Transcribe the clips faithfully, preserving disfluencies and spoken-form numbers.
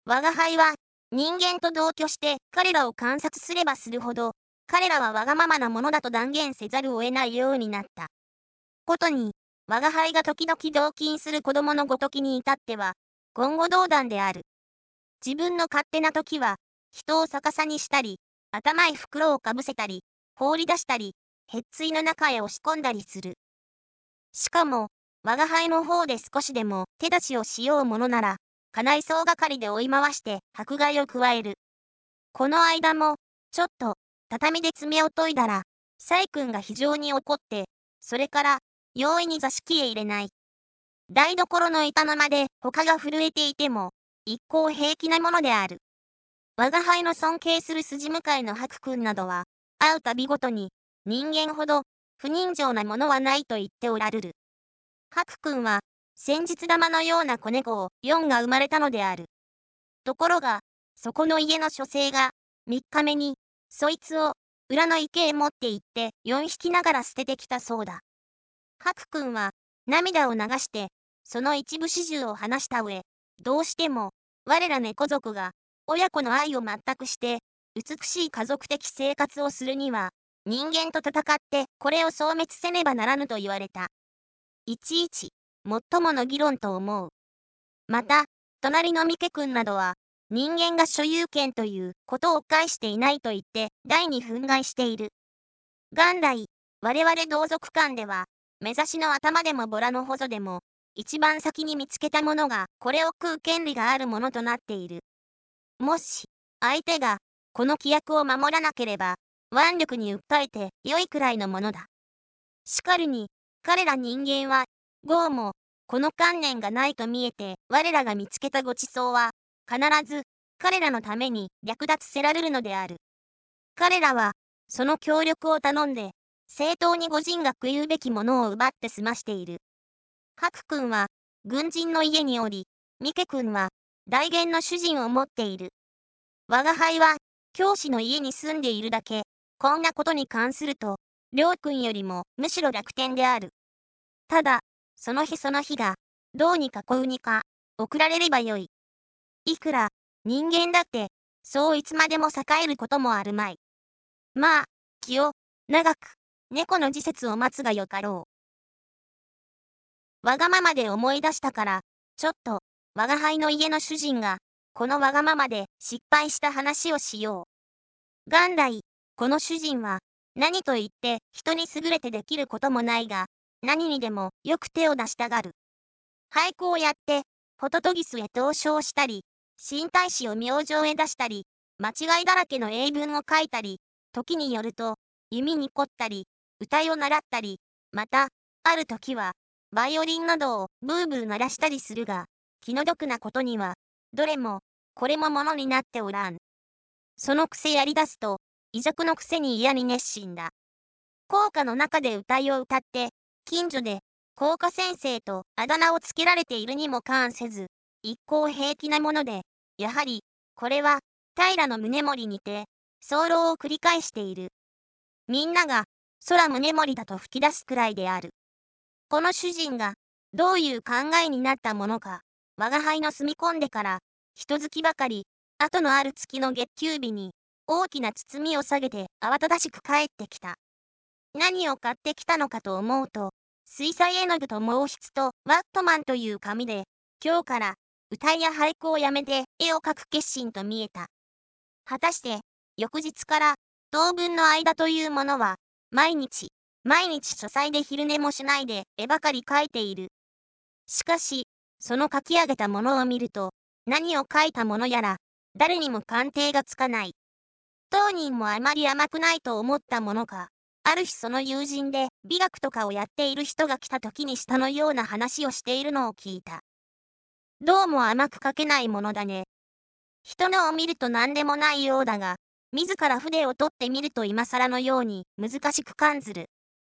吾輩は、人間と同居して彼らを観察すればするほど、彼らはわがままなものだと断言せざるを得ないようになった。ことに、吾輩が時々同近する子供のごときに至っては、言語道断である。自分の勝手な時は、人を逆さにしたり、頭へ袋をかぶせたり、放り出したり、へっついの中へ押し込んだりする。しかも、吾輩の方で少しでも手出しをしようものなら、家内総がかりで追い回して迫害を加える。この間も、ちょっと、畳で爪を研いだら、細君が非常に怒って、それから、容易に座敷へ入れない。台所の板の間で他が震えていても、一向平気なものである。吾輩の尊敬する筋向かいの白君などは、会うたびごとに、人間ほど、不人情なものはないと言っておらるる。白君は、先日玉のような子猫を四が生まれたのである。ところが、そこの家の書生が、三日目に、そいつを、裏の池へ持って行って、四匹ながら捨ててきたそうだ。白君は、涙を流して、その一部始終を話した上、どうしても、我ら猫族が、親子の愛を全くして、美しい家族的生活をするには、人間と戦ってこれを消滅せねばならぬと言われた。いちいち、もっともの議論と思う。また、隣の三毛君などは、人間が所有権ということを返していないと言って、大に憤慨している。元来、我々同族間では、目指しの頭でもボラの補助でも、一番先に見つけたものが、これを食う権利があるものとなっている。もし、相手が、この規約を守らなければ、腕力に訴えて良いくらいのものだ。しかるに、彼ら人間は、ごうも、この観念がないと見えて、我らが見つけたごちそうは、必ず、彼らのために略奪せられるのである。彼らは、その協力を頼んで、正当に御人が食いうべきものを奪って済ましている。白君は、軍人の家におり、三毛君は、大元の主人を持っている。吾輩は、教師の家に住んでいるだけ、こんなことに関すると、良君よりもむしろ楽天である。ただ、その日その日が、どうにかこうにか、送られればよい。いくら、人間だって、そういつまでも栄えることもあるまい。まあ、気を、長く、猫の時節を待つがよかろう。わがままで思い出したから、ちょっと、吾輩の家の主人が、このわがままで失敗した話をしよう。元来、この主人は、何と言って人に優れてできることもないが、何にでもよく手を出したがる。俳句をやって、ホトトギスへ投書したり、新大使を明星へ出したり、間違いだらけの英文を書いたり、時によると、弓に凝ったり、歌いを習ったり、また、ある時は、バイオリンなどをブーブー鳴らしたりするが、気の毒なことには、どれも、これもものになっておらん。その癖やり出すと、異弱のくせに嫌に熱心だ。校歌の中で歌いを歌って、近所で、校歌先生とあだ名をつけられているにも関せず、一向平気なもので、やはり、これは、平宗盛にて、候を繰り返している。みんなが、空宗盛だと吹き出すくらいである。この主人が、どういう考えになったものか、吾輩の住み込んでから、一月ばかり、後のある月の月給日に、大きな包みを下げて慌ただしく帰ってきた。何を買ってきたのかと思うと、水彩絵の具と毛筆とワットマンという紙で、今日から歌いや俳句をやめて絵を描く決心と見えた。果たして、翌日から当分の間というものは、毎日、毎日書斎で昼寝もしないで絵ばかり描いている。しかし、その書き上げたものを見ると、何を書いたものやら、誰にも鑑定がつかない。当人もあまり甘くないと思ったものか、ある日その友人で美学とかをやっている人が来た時に下のような話をしているのを聞いた。どうも甘く書けないものだね。人のを見ると何でもないようだが、自ら筆を取ってみると今更のように難しく感ずる。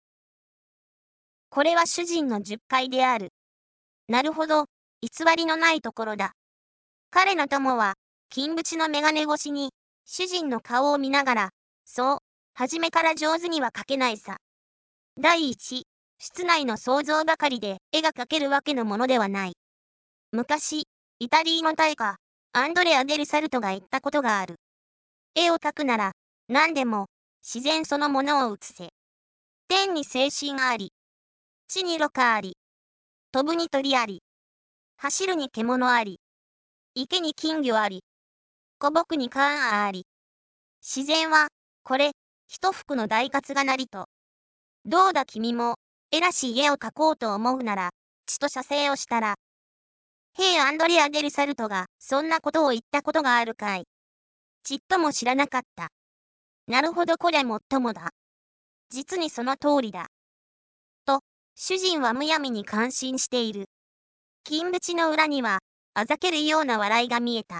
これは主人の十階である。なるほど、偽りのないところだ。彼の友は、金縁の眼鏡越しに、主人の顔を見ながら、そう、初めから上手には描けないさ。第一、室内の想像ばかりで絵が描けるわけのものではない。昔、イタリーの大家、 アンドレア・デル・サルトが言ったことがある。絵を描くなら、何でも、自然そのものを写せ。天に精神あり、地にろ過あり、飛ぶに鳥あり、走るに獣あり、池に金魚あり、古木にカーンあり。自然は、これ、一服の大活がなりと。どうだ君も、えらしい絵を描こうと思うなら、ちと写生をしたら。ヘイアンドレア・デル・サルトが、そんなことを言ったことがあるかい。ちっとも知らなかった。なるほどこりゃもっともだ。実にその通りだ。と、主人はむやみに感心している。金縁の裏には、あざけるような笑いが見えた。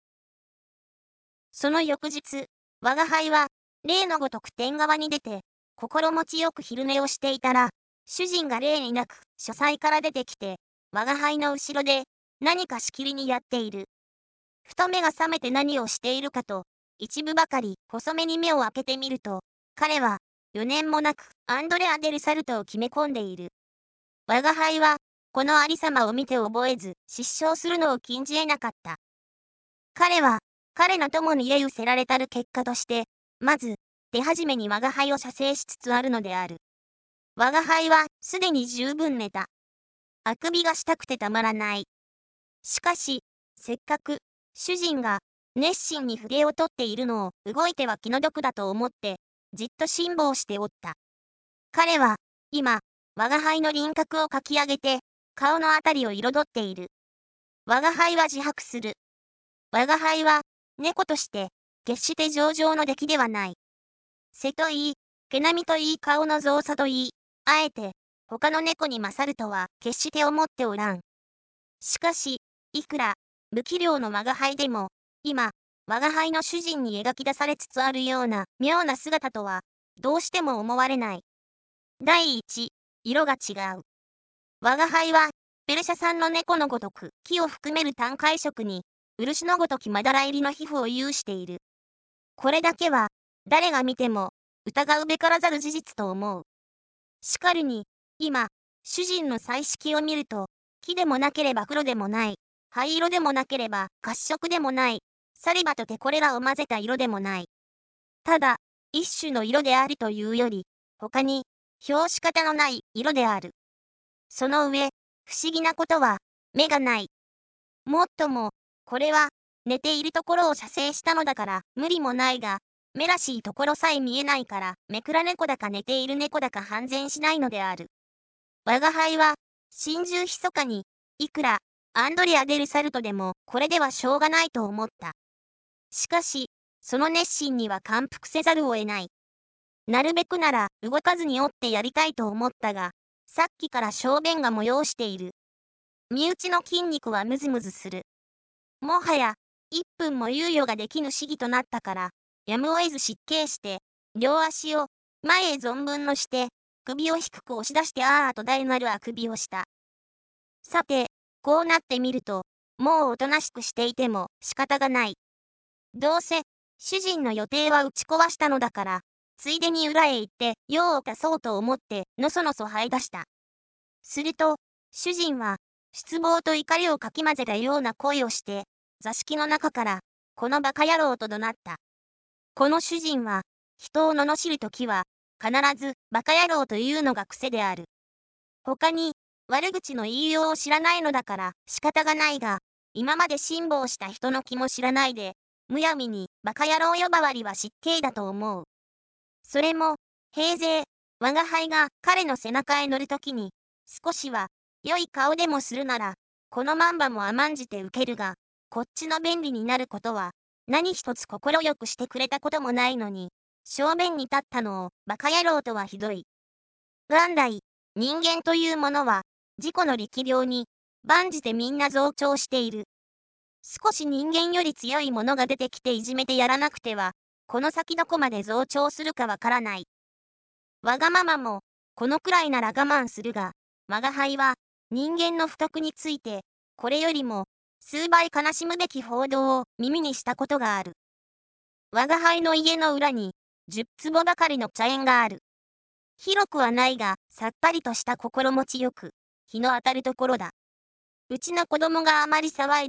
その翌日、我が輩は、例のごとく天側に出て、心持ちよく昼寝をしていたら、主人が例になく、書斎から出てきて、我が輩の後ろで、何かしきりにやっている。ふと目が覚めて何をしているかと、一部ばかり細めに目を開けてみると、彼は、余念もなく、アンドレア・デル・サルトを決め込んでいる。我が輩は、このありさまを見て覚えず、失笑するのを禁じ得なかった。彼は、彼の友に揶揄せられたる結果として、まず、手始めに我が輩を射精しつつあるのである。我が輩は、すでに十分寝た。あくびがしたくてたまらない。しかし、せっかく、主人が、熱心に筆を取っているのを、動いては気の毒だと思って、じっと辛抱しておった。彼は、今、我が輩の輪郭を描き上げて、顔のあたりを彩っている。我が輩は自白する。我が輩は、猫として、決して上々の出来ではない。背といい、毛並みといい顔の造作といい、あえて、他の猫に勝るとは決して思っておらん。しかし、いくら、無器量の我が輩でも、今、我が輩の主人に描き出されつつあるような妙な姿とは、どうしても思われない。第一、色が違う。我が輩は、ペルシャ産の猫のごとく木を含める単海色に、漆のごときまだら入りの皮膚を有している。これだけは、誰が見ても、疑うべからざる事実と思う。しかるに、今、主人の彩色を見ると、木でもなければ黒でもない、灰色でもなければ褐色でもない、サリバとてこれらを混ぜた色でもない。ただ、一種の色であるというより、他に、表し方のない色である。その上、不思議なことは、目がない。もっとも、これは、寝ているところを写生したのだから、無理もないが、目らしいところさえ見えないから、めくら猫だか寝ている猫だか判然しないのである。我が輩は、心中密かに、いくら、アンドレア・デル・サルトでも、これではしょうがないと思った。しかし、その熱心には感服せざるを得ない。なるべくなら、動かずに折ってやりたいと思ったが、さっきから小便が催している。身内の筋肉はムズムズする。もはや、一分も猶予ができぬ試技となったから、やむを得ず失敬して、両足を前へ存分のして、首を低く押し出してあーと大なるあくびをした。さて、こうなってみると、もうおとなしくしていても仕方がない。どうせ、主人の予定は打ち壊したのだから、ついでに裏へ行って用を足そうと思ってのそのそ這い出した。すると、主人は、失望と怒りをかき混ぜたような声をして、座敷の中から、このバカ野郎と怒鳴った。この主人は、人を罵るときは、必ず、バカ野郎というのが癖である。他に、悪口の言いようを知らないのだから仕方がないが、今まで辛抱した人の気も知らないで、むやみに、バカ野郎呼ばわりは失敬だと思う。それも、平勢、我が輩が彼の背中へ乗るときに、少しは、良い顔でもするなら、このマンバも甘んじて受けるが、こっちの便利になることは、何一つ心よくしてくれたこともないのに、正面に立ったのを、バカ野郎とはひどい。元来、人間というものは、自己の力量に、万じてみんな増長している。少し人間より強いものが出てきていじめてやらなくては、この先どこまで増長するかわからない。わがままも、このくらいなら我慢するが、我が輩は、人間の不徳について、これよりも、数倍悲しむべき報道を耳にしたことがある。我が輩の家の裏に、十坪ばかりの茶園がある。広くはないが、さっぱりとした心持ちよく、日の当たるところだ。うちの子供があまり騒いで、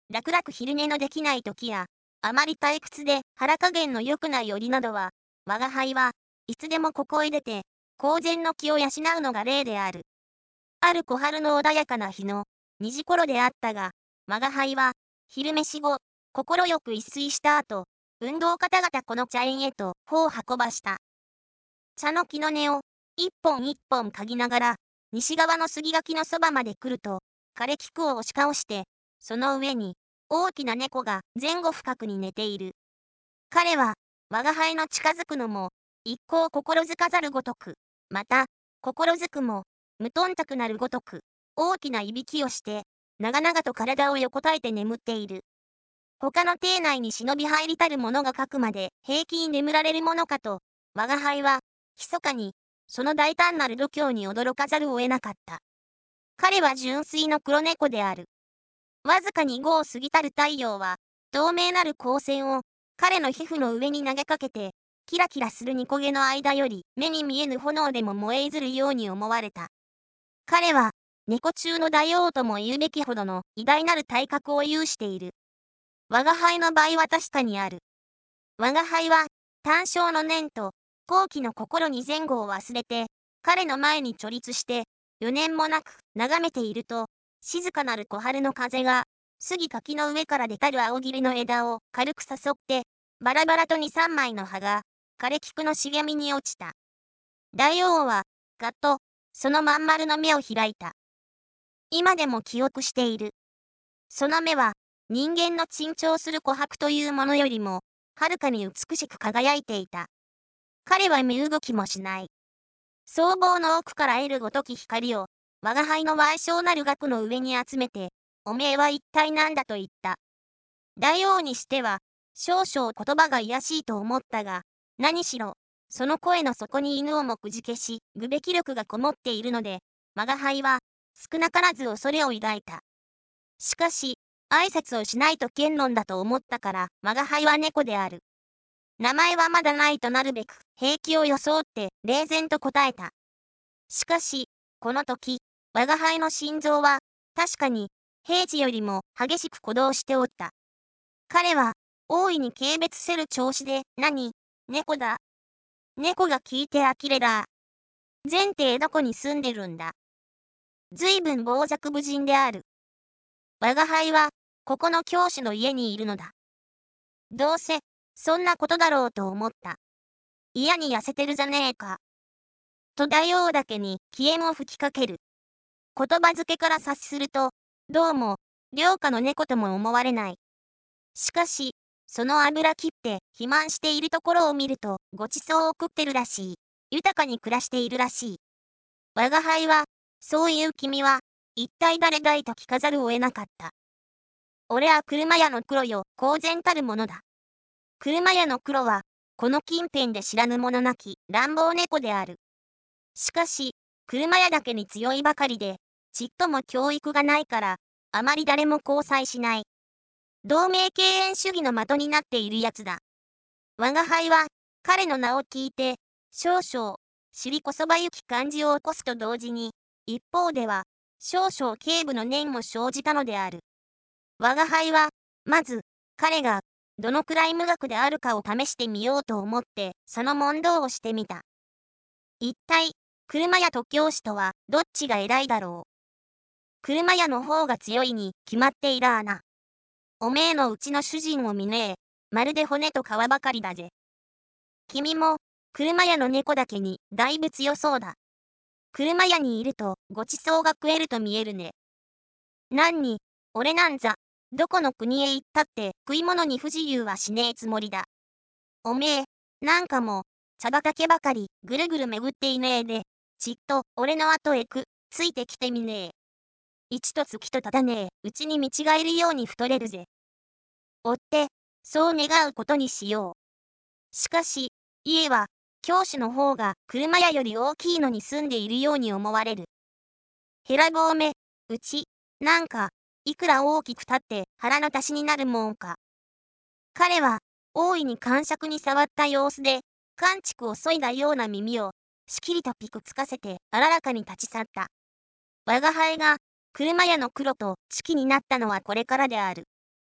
楽々昼寝のできない時や、あまり退屈で腹加減の良くない折などは、吾輩はいつでもここへ出て、公然の気を養うのが例である。ある小春の穏やかな日のにじ頃であったが、吾輩は昼飯後、心よく一睡した後、運動方々この茶園へと歩を運ばした。茶の木の根を一本一本嗅ぎながら、西側の杉垣のそばまで来ると、枯れ菊を押し倒して、その上に大きな猫が前後深くに寝ている。彼は吾輩の近づくのも一向心づかざるごとく、また心づくも無頓着なるごとく、大きないびきをして、長々と体を横たえて眠っている。他の邸内に忍び入りたる者が書くまで平気に眠られるものかと、吾輩は、密かに、その大胆なる度胸に驚かざるを得なかった。彼は純粋の黒猫である。わずかに午を過ぎたる太陽は、透明なる光線を、彼の皮膚の上に投げかけて、キラキラするニコ毛の間より目に見えぬ炎でも燃え移るように思われた。彼は、猫中の大王とも言うべきほどの偉大なる体格を有している。吾輩の場合は確かにある。吾輩は、単小の念と、好奇の心に前後を忘れて、彼の前に貯立して、余念もなく眺めていると、静かなる小春の風が、杉垣の上から出たる青桐の枝を軽く誘って、バラバラと二三枚の葉が、枯れ菊の茂みに落ちた。大王は、ガッと、そのまん丸の目を開いた。今でも記憶している。その目は、人間の珍重する琥珀というものよりも、はるかに美しく輝いていた。彼は身動きもしない。僧帽の奥から得るごとき光を、吾輩の矮小なる額の上に集めて、おめえは一体何だと言った。大王にしては、少々言葉が卑しいと思ったが、何しろ、その声の底に犬をもくじけし、ぐべき力がこもっているので、吾輩は、少なからず恐れを抱いた。しかし、挨拶をしないと剣論だと思ったから、吾輩は猫である。名前はまだないとなるべく、平気を装って冷然と答えた。しかし、この時、吾輩の心臓は、確かに、平時よりも激しく鼓動しておった。彼は、大いに軽蔑せる調子で、何、猫だ。猫が聞いて呆れだ。前邸どこに住んでるんだ。随分傍若無人である。吾輩は、ここの教師の家にいるのだ。どうせ、そんなことだろうと思った。嫌に痩せてるじゃねえか。と大王だけに気縁を吹きかける。言葉付けから察すると、どうも、良家の猫とも思われない。しかし、その油切って肥満しているところを見ると、ごちそうを食ってるらしい。豊かに暮らしているらしい。吾輩は、そういう君は、一体誰だいと聞かざるを得なかった。俺は車屋の黒よ、公然たるものだ。車屋の黒は、この近辺で知らぬ者なき乱暴猫である。しかし、車屋だけに強いばかりで、ちっとも教育がないから、あまり誰も交際しない。同盟敬遠主義の的になっているやつだ。吾輩は、彼の名を聞いて、少々、尻こそばゆき感じを起こすと同時に、一方では、少々警部の念も生じたのである。吾輩は、まず、彼が、どのくらい無学であるかを試してみようと思って、その問答をしてみた。一体、車屋と教師とは、どっちが偉いだろう。車屋の方が強いに決まっていらあな。おめえのうちの主人を見ねえ。まるで骨と皮ばかりだぜ。君も、車屋の猫だけに、だいぶ強そうだ。車屋にいると、ごちそうが食えると見えるね。何に、俺なんざ、どこの国へ行ったって食い物に不自由はしねえつもりだ。おめえ、なんかもう、茶畑ばかりぐるぐる巡っていねえで、ちっと俺の後へく、ついてきてみねえ。一と月と立たねえ、うちに見違えるように太れるぜ。追って、そう願うことにしよう。しかし、家は、教師の方が車屋より大きいのに住んでいるように思われる。へらぼうめ、うち、なんか、いくら大きくたって腹の足しになるもんか。彼は、大いに感触に触った様子で、感畜を削いだような耳を、しきりとピクつかせて、あららかに立ち去った。吾輩が、車屋の黒とチキになったのはこれからである。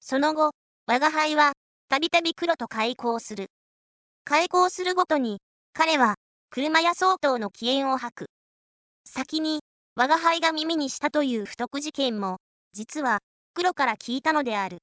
その後、吾輩は、たびたび黒と開口する。開口するごとに、彼は、車屋相当の気焰を吐く。先に、吾輩が耳にしたという不徳事件も、実は、黒から聞いたのである。